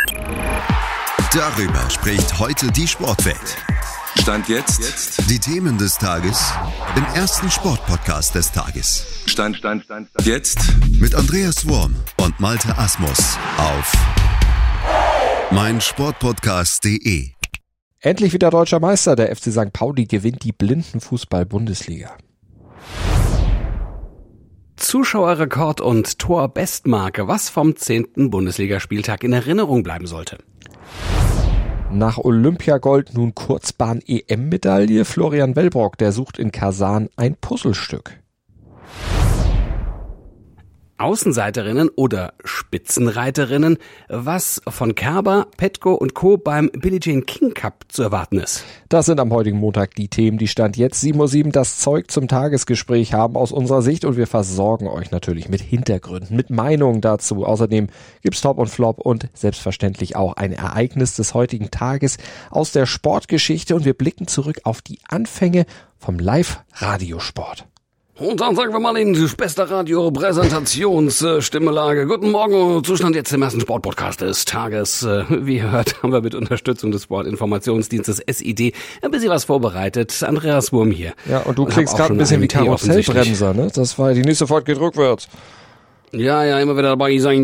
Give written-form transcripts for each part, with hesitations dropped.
Darüber spricht heute die Sportwelt. Stand jetzt. Die Themen des Tages im ersten Sportpodcast des Tages. Stand jetzt. Mit Andreas Worm und Malte Asmus auf meinsportpodcast.de. Endlich wieder deutscher Meister. Der FC St. Pauli gewinnt die Blindenfußball-Bundesliga. Zuschauerrekord und Torbestmarke, was vom 10. Bundesligaspieltag in Erinnerung bleiben sollte. Nach Olympiagold nun Kurzbahn-EM-Medaille. Florian Wellbrock, der sucht in Kasan ein Puzzlestück. Außenseiterinnen oder Spitzenreiterinnen, was von Kerber, Petko und Co. beim Billie Jean King Cup zu erwarten ist. Das sind am heutigen Montag die Themen, die Stand jetzt 7:07 Uhr das Zeug zum Tagesgespräch haben aus unserer Sicht, und wir versorgen euch natürlich mit Hintergründen, mit Meinungen dazu. Außerdem gibt's Top und Flop und selbstverständlich auch ein Ereignis des heutigen Tages aus der Sportgeschichte, und wir blicken zurück auf die Anfänge vom Live-Radiosport. Und dann sagen wir mal in die beste Radio-Präsentationsstimmelage. Guten Morgen, Zustand jetzt im ersten Sportpodcast des Tages. Wie ihr hört, haben wir mit Unterstützung des Sportinformationsdienstes SID ein bisschen was vorbereitet. Andreas Wurm hier. Ja, und du klingst gerade ein bisschen wie Karussellbremser, ne? Das war die nächste Fahrt geht rückwärts. Ja, immer wieder dabei sein.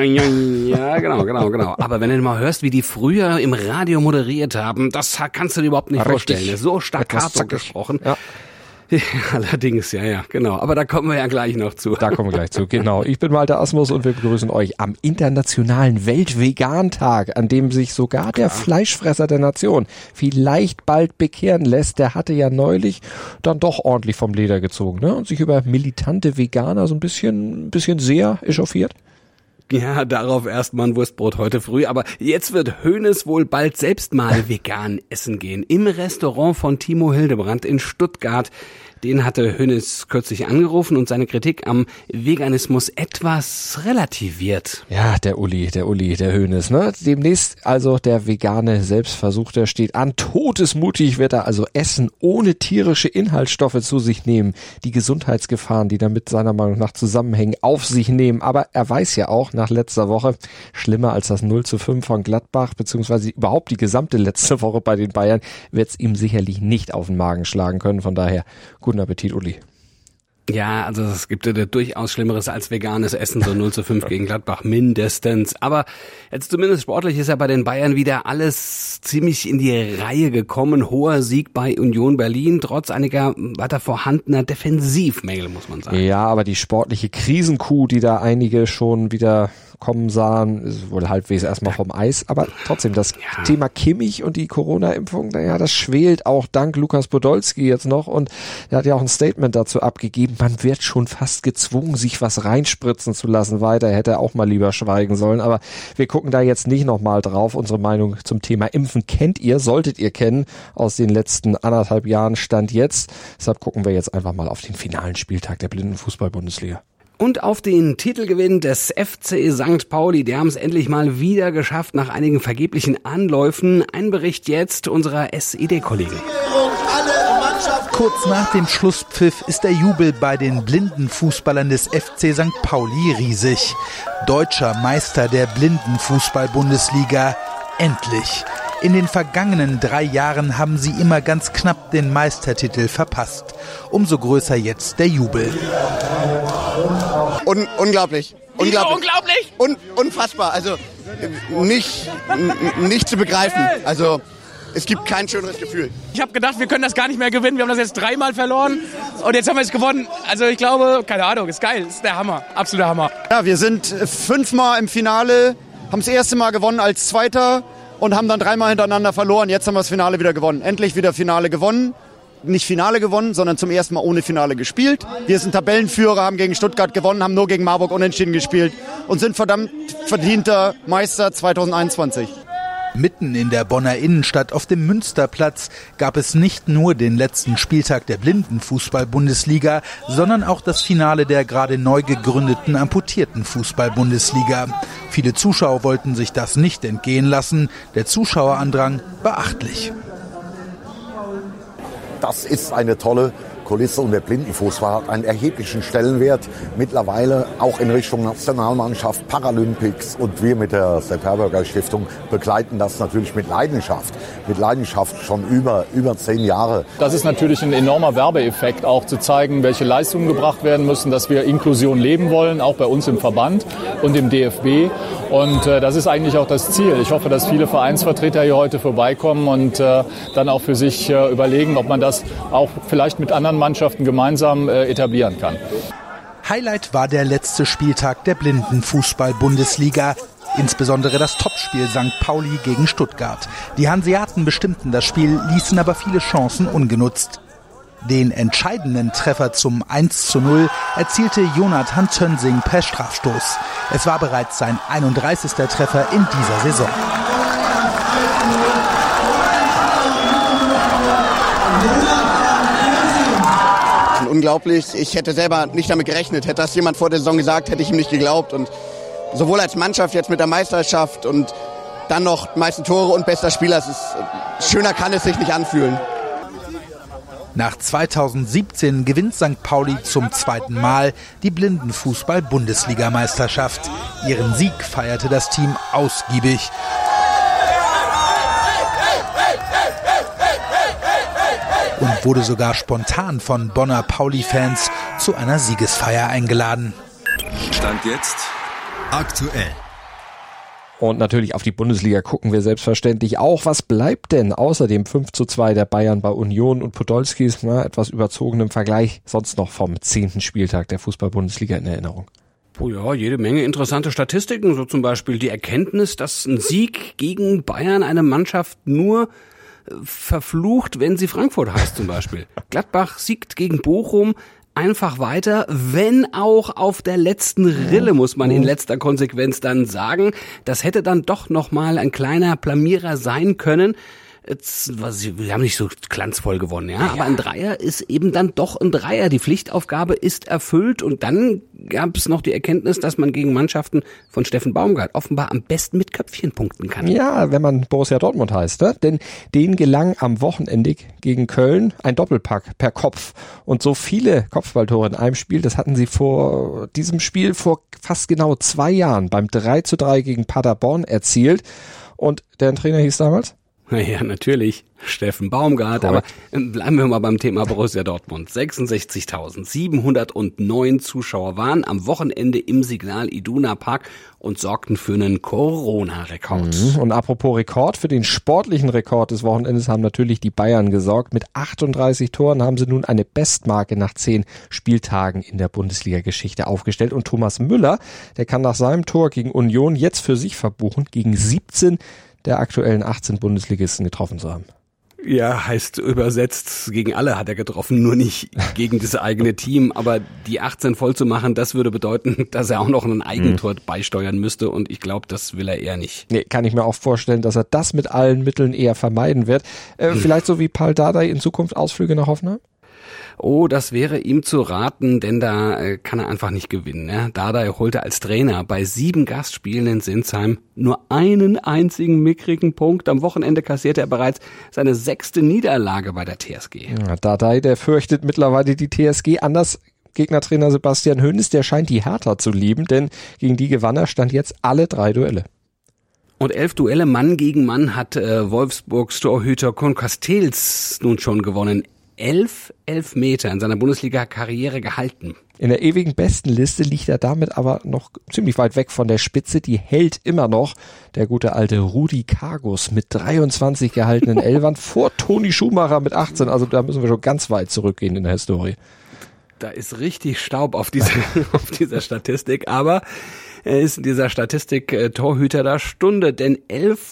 Ja, genau. Aber wenn du mal hörst, wie die früher im Radio moderiert haben, das kannst du dir überhaupt nicht vorstellen. So staccato gesprochen. Ja. Ja, allerdings, ja, genau. Aber da kommen wir ja gleich noch zu. Da kommen wir gleich zu, genau. Ich bin Malte Asmus und wir begrüßen euch am internationalen Weltvegan-Tag, an dem sich sogar der Fleischfresser der Nation vielleicht bald bekehren lässt. Der hatte ja neulich dann doch ordentlich vom Leder gezogen, ne? Und sich über militante Veganer so ein bisschen sehr echauffiert. Ja, darauf erstmal ein Wurstbrot heute früh. Aber jetzt wird Hoeneß wohl bald selbst mal vegan essen gehen. Im Restaurant von Timo Hildebrand in Stuttgart. Den hatte Hoeneß kürzlich angerufen und seine Kritik am Veganismus etwas relativiert. Ja, der Uli, der Hoeneß, ne? Demnächst also der vegane Selbstversuch, der steht an. Todesmutig wird er also essen, ohne tierische Inhaltsstoffe zu sich nehmen. Die Gesundheitsgefahren, die damit seiner Meinung nach zusammenhängen, auf sich nehmen. Aber er weiß ja auch nach letzter Woche, schlimmer als das 0:5 von Gladbach, beziehungsweise überhaupt die gesamte letzte Woche bei den Bayern, wird es ihm sicherlich nicht auf den Magen schlagen können. Von daher, guten Appetit, Uli. Ja, also es gibt ja durchaus Schlimmeres als veganes Essen, so 0:5 gegen Gladbach mindestens. Aber jetzt zumindest sportlich ist ja bei den Bayern wieder alles ziemlich in die Reihe gekommen. Hoher Sieg bei Union Berlin, trotz einiger weiter vorhandener Defensivmängel, muss man sagen. Ja, aber die sportliche Krisenkuh, die da einige schon wieder kommen sahen, ist wohl halbwegs erstmal vom Eis, aber trotzdem das Thema Kimmich und die Corona-Impfung, naja, das schwelt auch dank Lukas Podolski jetzt noch, und er hat ja auch ein Statement dazu abgegeben, man wird schon fast gezwungen, sich was reinspritzen zu lassen. Weiter hätte er auch mal lieber schweigen sollen, aber wir gucken da jetzt nicht nochmal drauf. Unsere Meinung zum Thema Impfen kennt ihr, solltet ihr kennen, aus den letzten 1,5 Jahren Stand jetzt. Deshalb gucken wir jetzt einfach mal auf den finalen Spieltag der Blindenfußball-Bundesliga. Und auf den Titelgewinn des FC St. Pauli. Die haben es endlich mal wieder geschafft nach einigen vergeblichen Anläufen. Ein Bericht jetzt unserer SID-Kollegen. Kurz nach dem Schlusspfiff ist der Jubel bei den Blindenfußballern des FC St. Pauli riesig. Deutscher Meister der Blindenfußball-Bundesliga. Endlich. In den vergangenen 3 Jahren haben sie immer ganz knapp den Meistertitel verpasst. Umso größer jetzt der Jubel. Unglaublich. Unfassbar. Also nicht zu begreifen. Also es gibt kein schöneres Gefühl. Ich habe gedacht, wir können das gar nicht mehr gewinnen. Wir haben das jetzt 3-mal verloren und jetzt haben wir es gewonnen. Also ich glaube, keine Ahnung, ist geil. Ist der Hammer. Absoluter Hammer. Ja, wir sind 5-mal im Finale, haben das erste Mal gewonnen als Zweiter und haben dann 3-mal hintereinander verloren. Jetzt haben wir das Finale wieder gewonnen. Endlich wieder Finale gewonnen. Nicht Finale gewonnen, sondern zum ersten Mal ohne Finale gespielt. Wir sind Tabellenführer, haben gegen Stuttgart gewonnen, haben nur gegen Marburg unentschieden gespielt und sind verdammt verdienter Meister 2021. Mitten in der Bonner Innenstadt auf dem Münsterplatz gab es nicht nur den letzten Spieltag der Blindenfußball-Bundesliga, sondern auch das Finale der gerade neu gegründeten amputierten Fußball-Bundesliga. Viele Zuschauer wollten sich das nicht entgehen lassen. Der Zuschauerandrang beachtlich. Das ist eine tolle Kulisse und der Blindenfußball hat einen erheblichen Stellenwert. Mittlerweile auch in Richtung Nationalmannschaft, Paralympics, und wir mit der Sepp Herberger Stiftung begleiten das natürlich mit Leidenschaft. Mit Leidenschaft schon über 10 Jahre. Das ist natürlich ein enormer Werbeeffekt, auch zu zeigen, welche Leistungen gebracht werden müssen, dass wir Inklusion leben wollen, auch bei uns im Verband und im DFB. Und das ist eigentlich auch das Ziel. Ich hoffe, dass viele Vereinsvertreter hier heute vorbeikommen und dann auch für sich überlegen, ob man das auch vielleicht mit anderen Mannschaften gemeinsam etablieren kann. Highlight war der letzte Spieltag der Blindenfußball-Bundesliga. Insbesondere das Topspiel St. Pauli gegen Stuttgart. Die Hanseaten bestimmten das Spiel, ließen aber viele Chancen ungenutzt. Den entscheidenden Treffer zum 1:0 erzielte Jonathan Tönsing per Strafstoß. Es war bereits sein 31. Treffer in dieser Saison. Unglaublich. Ich hätte selber nicht damit gerechnet. Hätte das jemand vor der Saison gesagt, hätte ich ihm nicht geglaubt. Und sowohl als Mannschaft jetzt mit der Meisterschaft und dann noch meisten Tore und bester Spieler, schöner kann es sich nicht anfühlen. Nach 2017 gewinnt St. Pauli zum 2. Mal die Blindenfußball-Bundesligameisterschaft. Ihren Sieg feierte das Team ausgiebig. Und wurde sogar spontan von Bonner Pauli-Fans zu einer Siegesfeier eingeladen. Stand jetzt aktuell. Und natürlich auf die Bundesliga gucken wir selbstverständlich auch. Was bleibt denn außer dem 5:2 der Bayern bei Union und Podolskis, etwas überzogenem Vergleich, sonst noch vom 10. Spieltag der Fußball-Bundesliga in Erinnerung? Oh ja, jede Menge interessante Statistiken, so zum Beispiel die Erkenntnis, dass ein Sieg gegen Bayern eine Mannschaft nur verflucht, wenn sie Frankfurt heißt zum Beispiel. Gladbach siegt gegen Bochum einfach weiter, wenn auch auf der letzten Rille, muss man in letzter Konsequenz dann sagen. Das hätte dann doch nochmal ein kleiner Blamierer sein können. Wir haben nicht so glanzvoll gewonnen, ja, aber ein Dreier ist eben dann doch ein Dreier. Die Pflichtaufgabe ist erfüllt und dann gab es noch die Erkenntnis, dass man gegen Mannschaften von Steffen Baumgart offenbar am besten mit Köpfchen punkten kann. Ja, wenn man Borussia Dortmund heißt, ne? Denn denen gelang am Wochenende gegen Köln ein Doppelpack per Kopf und so viele Kopfballtore in einem Spiel, das hatten sie vor diesem Spiel vor fast genau 2 Jahren beim 3:3 gegen Paderborn erzielt und deren Trainer hieß damals? Ja, natürlich, Steffen Baumgart, aber bleiben wir mal beim Thema Borussia Dortmund. 66.709 Zuschauer waren am Wochenende im Signal Iduna Park und sorgten für einen Corona-Rekord. Und apropos Rekord, für den sportlichen Rekord des Wochenendes haben natürlich die Bayern gesorgt. Mit 38 Toren haben sie nun eine Bestmarke nach 10 Spieltagen in der Bundesliga-Geschichte aufgestellt. Und Thomas Müller, der kann nach seinem Tor gegen Union jetzt für sich verbuchen, gegen 17 der aktuellen 18 Bundesligisten getroffen zu haben. Ja, heißt übersetzt, gegen alle hat er getroffen, nur nicht gegen das eigene Team. Aber die 18 voll zu machen, das würde bedeuten, dass er auch noch ein Eigentor beisteuern müsste. Und ich glaube, das will er eher nicht. Nee, kann ich mir auch vorstellen, dass er das mit allen Mitteln eher vermeiden wird. Vielleicht so wie Paul Dardai in Zukunft Ausflüge nach Hoffenheim? Oh, das wäre ihm zu raten, denn da kann er einfach nicht gewinnen. Ja? Dardai holte als Trainer bei 7 Gastspielen in Sinsheim nur einen einzigen mickrigen Punkt. Am Wochenende kassierte er bereits seine 6. Niederlage bei der TSG. Ja, Dardai, der fürchtet mittlerweile die TSG anders. Gegnertrainer Sebastian Hoeneß, der scheint die Hertha zu lieben, denn gegen die gewann er, stand jetzt alle 3 Duelle. Und 11 Duelle Mann gegen Mann hat Wolfsburgs Torhüter Con Castells nun schon gewonnen. 11 Elfmeter in seiner Bundesliga-Karriere gehalten. In der ewigen Bestenliste liegt er damit aber noch ziemlich weit weg von der Spitze. Die hält immer noch der gute alte Rudi Kargus mit 23 gehaltenen Elfern vor Toni Schumacher mit 18. Also da müssen wir schon ganz weit zurückgehen in der Historie. Da ist richtig Staub auf dieser Statistik, aber er ist in dieser Statistik Torhüter der Stunde, denn 11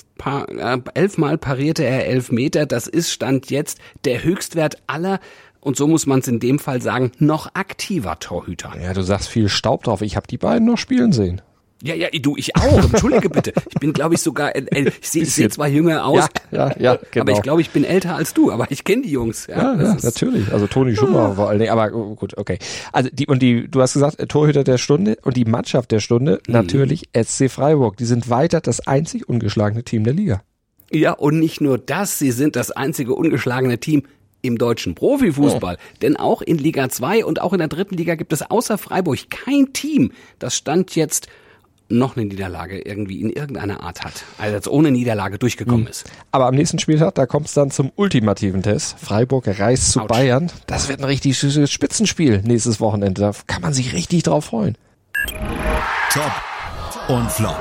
Mal parierte er 11 Meter. Das ist Stand jetzt der Höchstwert aller, und so muss man es in dem Fall sagen, noch aktiver Torhüter. Ja, du sagst viel Staub drauf. Ich habe die beiden noch spielen sehen. Ja, ich auch. Entschuldige bitte. Ich bin, glaube ich, sogar, ich sehe zwar jünger aus, ja, genau. Aber ich glaube, ich bin älter als du, aber ich kenne die Jungs. Ja, natürlich. Also Toni Schumacher vor allen Dingen, aber gut, okay. Also du hast gesagt, Torhüter der Stunde und die Mannschaft der Stunde, natürlich SC Freiburg. Die sind weiter das einzig ungeschlagene Team der Liga. Ja, und nicht nur das, sie sind das einzige ungeschlagene Team im deutschen Profifußball. Denn auch in Liga 2 und auch in der 3. Liga gibt es außer Freiburg kein Team, das Stand jetzt noch eine Niederlage irgendwie in irgendeiner Art hat. Also jetzt ohne Niederlage durchgekommen ist. Aber am nächsten Spieltag, da kommt es dann zum ultimativen Test. Freiburg reist zu Bayern. Das wird ein richtig süßes Spitzenspiel nächstes Wochenende. Da kann man sich richtig drauf freuen. Top und Flop.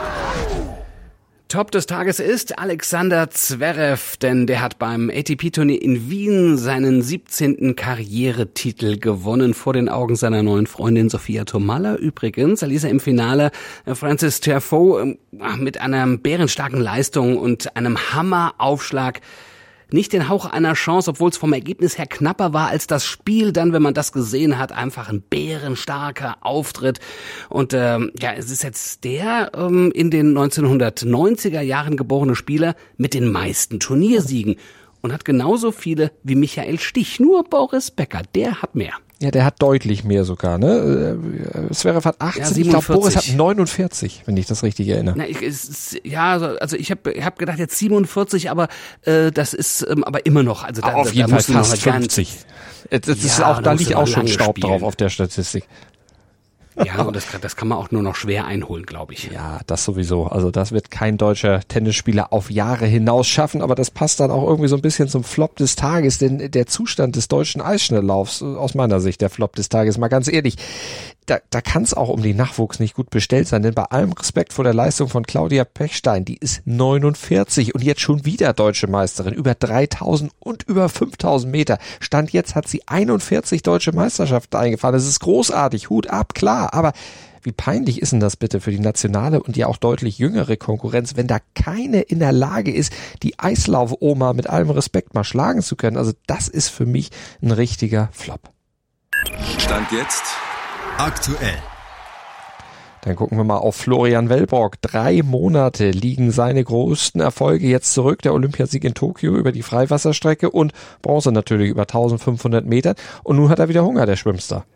Top des Tages ist Alexander Zverev, denn der hat beim ATP-Turnier in Wien seinen 17. Karrieretitel gewonnen, vor den Augen seiner neuen Freundin Sophia Tomalla übrigens. Da ließ er im Finale Frances Tiafoe mit einer bärenstarken Leistung und einem Hammeraufschlag nicht den Hauch einer Chance, obwohl es vom Ergebnis her knapper war als das Spiel. Dann, wenn man das gesehen hat, einfach ein bärenstarker Auftritt. Und es ist jetzt der in den 1990er Jahren geborene Spieler mit den meisten Turniersiegen und hat genauso viele wie Michael Stich. Nur Boris Becker, der hat mehr. Ja, der hat deutlich mehr sogar, ne? Zverev hat 18, ich glaube Boris hat 49, wenn ich das richtig erinnere. Na, ich hab gedacht jetzt 47, aber das ist aber immer noch. Also auf jeden Fall fast 50. Da liegt auch schon Staub drauf auf der Statistik. Ja, und das kann man auch nur noch schwer einholen, glaube ich. Ja, das sowieso. Also das wird kein deutscher Tennisspieler auf Jahre hinaus schaffen, aber das passt dann auch irgendwie so ein bisschen zum Flop des Tages, denn der Zustand des deutschen Eisschnelllaufs, aus meiner Sicht der Flop des Tages, mal ganz ehrlich, da kann es auch um den Nachwuchs nicht gut bestellt sein, denn bei allem Respekt vor der Leistung von Claudia Pechstein, die ist 49 und jetzt schon wieder deutsche Meisterin, über 3000 und über 5000 Meter. Stand jetzt hat sie 41 deutsche Meisterschaften eingefahren. Das ist großartig, Hut ab, klar, aber wie peinlich ist denn das bitte für die nationale und ja auch deutlich jüngere Konkurrenz, wenn da keine in der Lage ist, die Eislauf-Oma mit allem Respekt mal schlagen zu können. Also das ist für mich ein richtiger Flop. Stand jetzt aktuell. Dann gucken wir mal auf Florian Wellbrock. 3 Monate liegen seine größten Erfolge jetzt zurück. Der Olympiasieg in Tokio über die Freiwasserstrecke und Bronze natürlich über 1500 Meter. Und nun hat er wieder Hunger, der Schwimmster.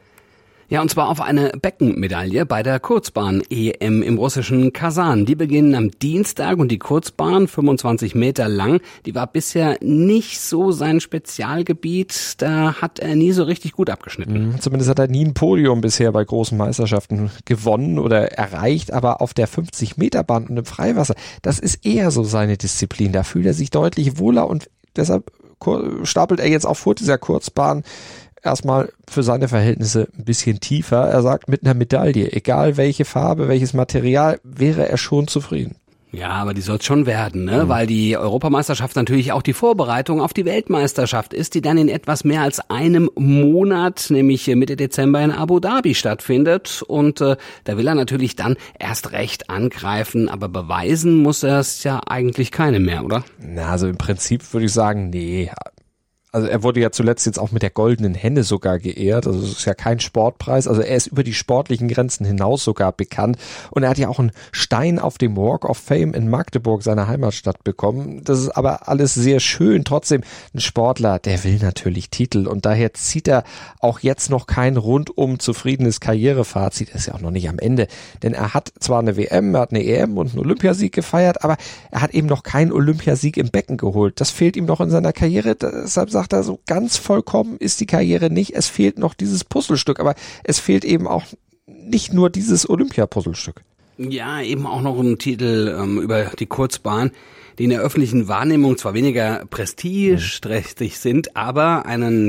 Ja, und zwar auf eine Beckenmedaille bei der Kurzbahn-EM im russischen Kasan. Die beginnen am Dienstag und die Kurzbahn, 25 Meter lang, die war bisher nicht so sein Spezialgebiet. Da hat er nie so richtig gut abgeschnitten. Zumindest hat er nie ein Podium bisher bei großen Meisterschaften gewonnen oder erreicht, aber auf der 50-Meter-Bahn und im Freiwasser, das ist eher so seine Disziplin. Da fühlt er sich deutlich wohler und deshalb stapelt er jetzt auch vor dieser Kurzbahn erstmal für seine Verhältnisse ein bisschen tiefer. Er sagt, mit einer Medaille, egal welche Farbe, welches Material, wäre er schon zufrieden. Ja, aber die soll es schon werden, ne? Weil die Europameisterschaft natürlich auch die Vorbereitung auf die Weltmeisterschaft ist, die dann in etwas mehr als einem Monat, nämlich Mitte Dezember in Abu Dhabi stattfindet. Und da will er natürlich dann erst recht angreifen, aber beweisen muss er es ja eigentlich keine mehr, oder? Na, also im Prinzip würde ich sagen, nee. Also er wurde ja zuletzt jetzt auch mit der goldenen Henne sogar geehrt. Also es ist ja kein Sportpreis. Also er ist über die sportlichen Grenzen hinaus sogar bekannt. Und er hat ja auch einen Stein auf dem Walk of Fame in Magdeburg, seiner Heimatstadt, bekommen. Das ist aber alles sehr schön. Trotzdem, ein Sportler, der will natürlich Titel. Und daher zieht er auch jetzt noch kein rundum zufriedenes Karrierefazit. Er ist ja auch noch nicht am Ende. Denn er hat zwar eine WM, er hat eine EM und einen Olympiasieg gefeiert, aber er hat eben noch keinen Olympiasieg im Becken geholt. Das fehlt ihm noch in seiner Karriere. Deshalb sagt er, so ganz vollkommen ist die Karriere nicht. Es fehlt noch dieses Puzzlestück, aber es fehlt eben auch nicht nur dieses Olympia-Puzzlestück. Ja, eben auch noch ein Titel über die Kurzbahn, die in der öffentlichen Wahrnehmung zwar weniger prestigeträchtig sind, aber einen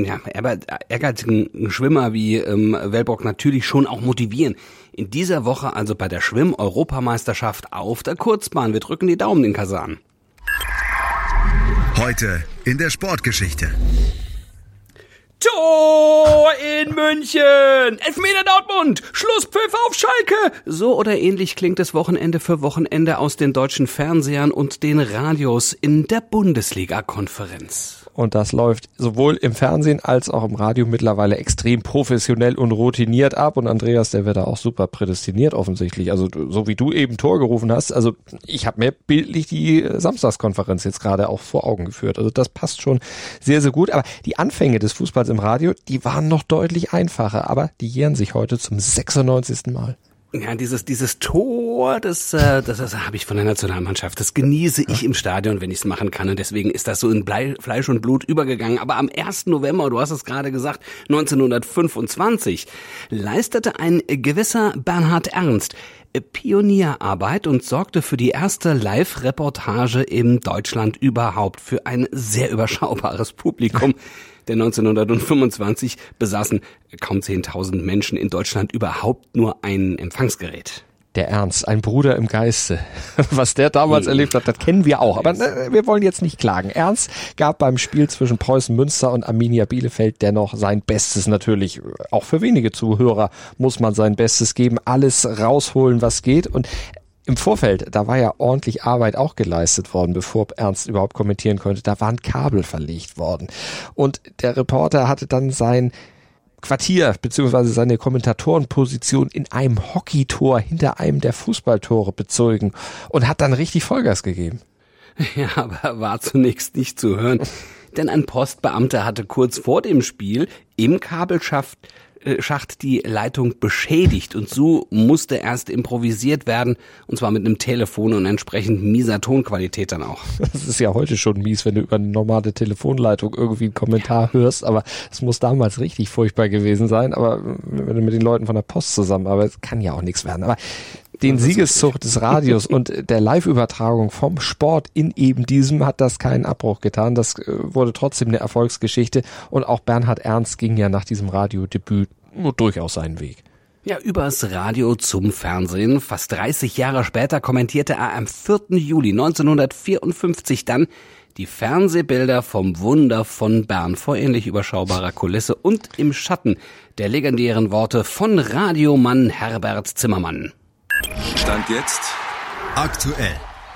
ehrgeizigen Schwimmer wie Wellbrock natürlich schon auch motivieren. In dieser Woche also bei der Schwimm-Europameisterschaft auf der Kurzbahn. Wir drücken die Daumen in Kasan. Heute in der Sportgeschichte. Tor in München! Elfmeter Dortmund! Schlusspfiff auf Schalke! So oder ähnlich klingt es Wochenende für Wochenende aus den deutschen Fernsehern und den Radios in der Bundesliga-Konferenz. Und das läuft sowohl im Fernsehen als auch im Radio mittlerweile extrem professionell und routiniert ab. Und Andreas, der wird da auch super prädestiniert offensichtlich. Also so wie du eben Tor gerufen hast. Also ich habe mir bildlich die Samstagskonferenz jetzt gerade auch vor Augen geführt. Also das passt schon sehr, sehr gut. Aber die Anfänge des Fußballs im Radio, die waren noch deutlich einfacher. Aber die jähren sich heute zum 96. Mal. Ja, dieses Tor, das habe ich von der Nationalmannschaft. Das genieße ich im Stadion, wenn ich es machen kann. Und deswegen ist das so in Fleisch und Blut übergegangen. Aber am 1. November, du hast es gerade gesagt, 1925, leistete ein gewisser Bernhard Ernst Pionierarbeit und sorgte für die erste Live-Reportage in Deutschland überhaupt für ein sehr überschaubares Publikum. Denn 1925 besaßen kaum 10.000 Menschen in Deutschland überhaupt nur ein Empfangsgerät. Der Ernst, ein Bruder im Geiste. Was der damals erlebt hat, das kennen wir auch. Aber wir wollen jetzt nicht klagen. Ernst gab beim Spiel zwischen Preußen Münster und Arminia Bielefeld dennoch sein Bestes natürlich. Auch für wenige Zuhörer muss man sein Bestes geben, alles rausholen, was geht. Und im Vorfeld, da war ja ordentlich Arbeit auch geleistet worden, bevor Ernst überhaupt kommentieren konnte. Da waren Kabel verlegt worden. Und der Reporter hatte dann sein Quartier bzw. seine Kommentatorenposition in einem Hockeytor hinter einem der Fußballtore bezogen und hat dann richtig Vollgas gegeben. Ja, aber war zunächst nicht zu hören, denn ein Postbeamter hatte kurz vor dem Spiel im Kabelschacht die Leitung beschädigt und so musste erst improvisiert werden, und zwar mit einem Telefon und entsprechend mieser Tonqualität dann auch. Das ist ja heute schon mies, wenn du über eine normale Telefonleitung irgendwie einen Kommentar hörst, aber es muss damals richtig furchtbar gewesen sein, aber wenn du mit den Leuten von der Post zusammenarbeitest, kann ja auch nichts werden. Aber den Siegeszug des Radios und der Live-Übertragung vom Sport in eben diesem hat das keinen Abbruch getan. Das wurde trotzdem eine Erfolgsgeschichte und auch Bernhard Ernst ging ja nach diesem Radiodebüt nur durchaus seinen Weg. Ja, übers Radio zum Fernsehen. Fast 30 Jahre später kommentierte er am 4. Juli 1954 dann die Fernsehbilder vom Wunder von Bern vor ähnlich überschaubarer Kulisse und im Schatten der legendären Worte von Radiomann Herbert Zimmermann. Stand jetzt aktuell.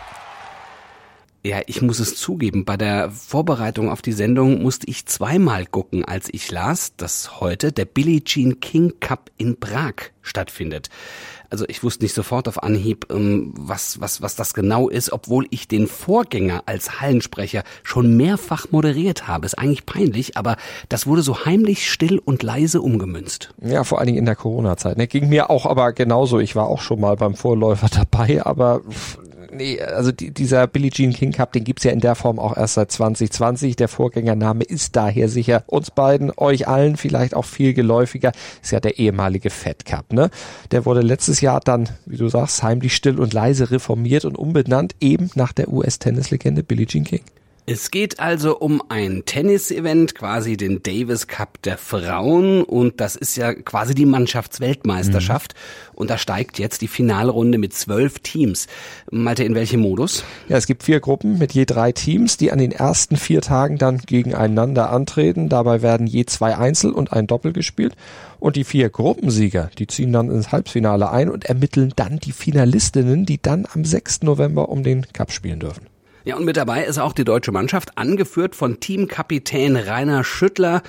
Ja, ich muss es zugeben, bei der Vorbereitung auf die Sendung musste ich zweimal gucken, als ich las, dass heute der Billie Jean King Cup in Prag stattfindet. Also ich wusste nicht sofort auf Anhieb, was das genau ist, obwohl ich den Vorgänger als Hallensprecher schon mehrfach moderiert habe. Ist eigentlich peinlich, aber das wurde so heimlich still und leise umgemünzt. Ja, vor allen Dingen in der Corona-Zeit. Ne? Ging mir auch aber genauso. Ich war auch schon mal beim Vorläufer dabei, aber nee, also dieser Billie Jean King Cup, den gibt's ja in der Form auch erst seit 2020. Der Vorgängername ist daher sicher uns beiden, euch allen vielleicht auch viel geläufiger. Ist ja der ehemalige Fed Cup, ne? Der wurde letztes Jahr dann, wie du sagst, heimlich still und leise reformiert und umbenannt, eben nach der US-Tennislegende Billie Jean King. Es geht also um ein Tennis-Event, quasi den Davis Cup der Frauen, und das ist ja quasi die Mannschaftsweltmeisterschaft. Und da steigt jetzt die Finalrunde mit 12 Teams. Malte, in welchem Modus? Ja, es gibt 4 Gruppen mit je 3 Teams, die an den ersten 4 Tagen dann gegeneinander antreten. Dabei werden je 2 Einzel und ein Doppel gespielt. Und die 4 Gruppensieger, die ziehen dann ins Halbfinale ein und ermitteln dann die Finalistinnen, die dann am 6. November um den Cup spielen dürfen. Ja, und mit dabei ist auch die deutsche Mannschaft, angeführt von Teamkapitän Rainer Schüttler.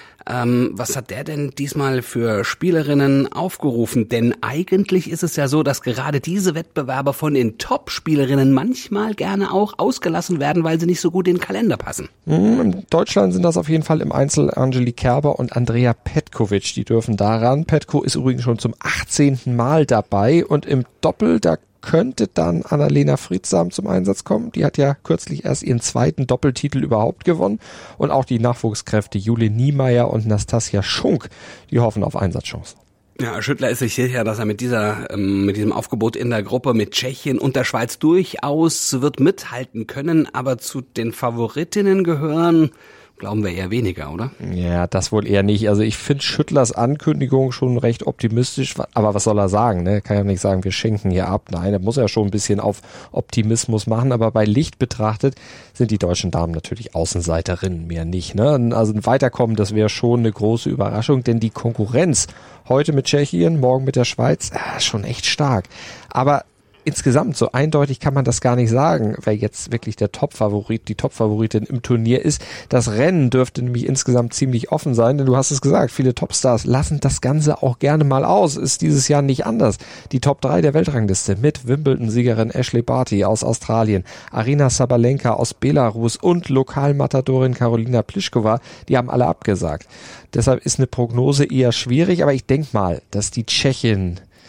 Was hat der denn diesmal für Spielerinnen aufgerufen? Denn eigentlich ist es ja so, dass gerade diese Wettbewerber von den Top-Spielerinnen manchmal gerne auch ausgelassen werden, weil sie nicht so gut in den Kalender passen. In Deutschland sind das auf jeden Fall im Einzel Angelique Kerber und Andrea Petkovic. Die dürfen daran. Petko ist übrigens schon zum 18. Mal dabei und im Doppel, da könnte dann Annalena Friedsam zum Einsatz kommen. Die hat ja kürzlich erst ihren 2. Doppeltitel überhaupt gewonnen. Und auch die Nachwuchskräfte Jule Niemeyer und Nastasia Schunk, die hoffen auf Einsatzchancen. Ja, Schüttler ist sich sicher, dass er mit diesem Aufgebot in der Gruppe mit Tschechien und der Schweiz durchaus wird mithalten können. Aber zu den Favoritinnen gehören, glauben wir, eher weniger, oder? Ja, das wohl eher nicht. Also ich finde Schüttlers Ankündigung schon recht optimistisch, aber was soll er sagen? Ne? Kann ja nicht sagen, wir schenken hier ab. Nein, er muss ja schon ein bisschen auf Optimismus machen, aber bei Licht betrachtet sind die deutschen Damen natürlich Außenseiterinnen, mehr nicht. Ne? Also ein Weiterkommen, das wäre schon eine große Überraschung, denn die Konkurrenz heute mit Tschechien, morgen mit der Schweiz, schon echt stark. Aber insgesamt, so eindeutig kann man das gar nicht sagen, wer jetzt wirklich der Top-Favorit, die Top-Favoritin im Turnier ist. Das Rennen dürfte nämlich insgesamt ziemlich offen sein, denn du hast es gesagt, viele Topstars lassen das Ganze auch gerne mal aus. Ist dieses Jahr nicht anders. Die Top 3 der Weltrangliste mit Wimbledon-Siegerin Ashley Barty aus Australien, Aryna Sabalenka aus Belarus und Lokalmatadorin Karolina Pliskova, die haben alle abgesagt. Deshalb ist eine Prognose eher schwierig, aber ich denke mal, dass die Tschechin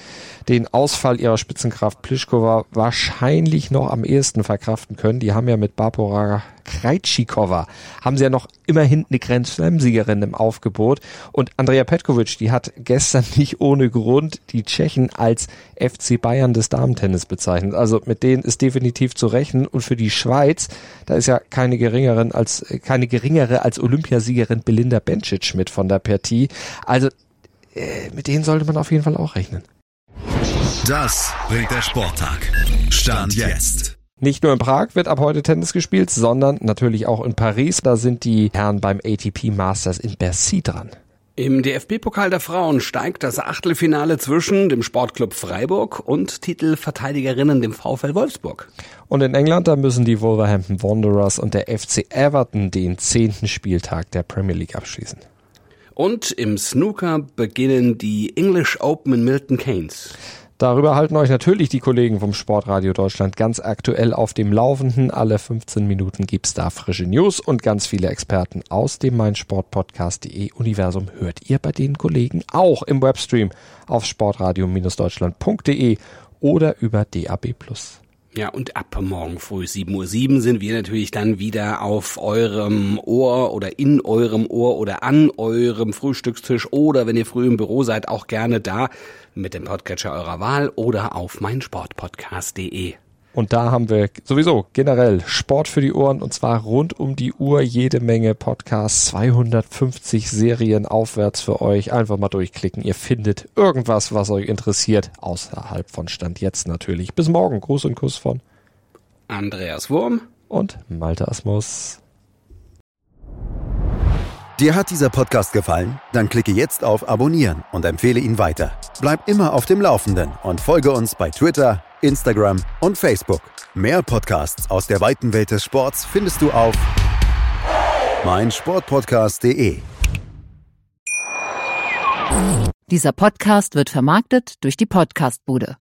den Ausfall ihrer Spitzenkraft Pliskova wahrscheinlich noch am ehesten verkraften können. Die haben ja mit Barbora Krejcikova, haben sie ja noch immerhin eine Grand Slam-Siegerin im Aufgebot. Und Andrea Petkovic, die hat gestern nicht ohne Grund die Tschechen als FC Bayern des Damentennis bezeichnet. Also mit denen ist definitiv zu rechnen. Und für die Schweiz, da ist ja keine geringere als Olympiasiegerin Belinda Bencic mit von der Partie. Also mit denen sollte man auf jeden Fall auch rechnen. Das bringt der Sporttag. Stand jetzt. Nicht nur in Prag wird ab heute Tennis gespielt, sondern natürlich auch in Paris. Da sind die Herren beim ATP Masters in Bercy dran. Im DFB-Pokal der Frauen steigt das Achtelfinale zwischen dem Sportclub Freiburg und Titelverteidigerinnen dem VfL Wolfsburg. Und in England, da müssen die Wolverhampton Wanderers und der FC Everton den 10. Spieltag der Premier League abschließen. Und im Snooker beginnen die English Open in Milton Keynes. Darüber halten euch natürlich die Kollegen vom Sportradio Deutschland ganz aktuell auf dem Laufenden. Alle 15 Minuten gibt's da frische News und ganz viele Experten aus dem meinsportpodcast.de Universum hört ihr bei den Kollegen auch im Webstream auf sportradio-deutschland.de oder über DAB+. Ja, und ab morgen früh 7:07 Uhr sind wir natürlich dann wieder auf eurem Ohr oder in eurem Ohr oder an eurem Frühstückstisch oder wenn ihr früh im Büro seid, auch gerne da mit dem Podcatcher eurer Wahl oder auf meinsportpodcast.de. Und da haben wir sowieso generell Sport für die Ohren und zwar rund um die Uhr jede Menge Podcasts, 250 Serien aufwärts für euch. Einfach mal durchklicken, ihr findet irgendwas, was euch interessiert, außerhalb von Stand jetzt natürlich. Bis morgen, Gruß und Kuss von Andreas Wurm und Malte Asmus. Dir hat dieser Podcast gefallen? Dann klicke jetzt auf Abonnieren und empfehle ihn weiter. Bleib immer auf dem Laufenden und folge uns bei Twitter, Instagram und Facebook. Mehr Podcasts aus der weiten Welt des Sports findest du auf meinsportpodcast.de. Dieser Podcast wird vermarktet durch die Podcastbude.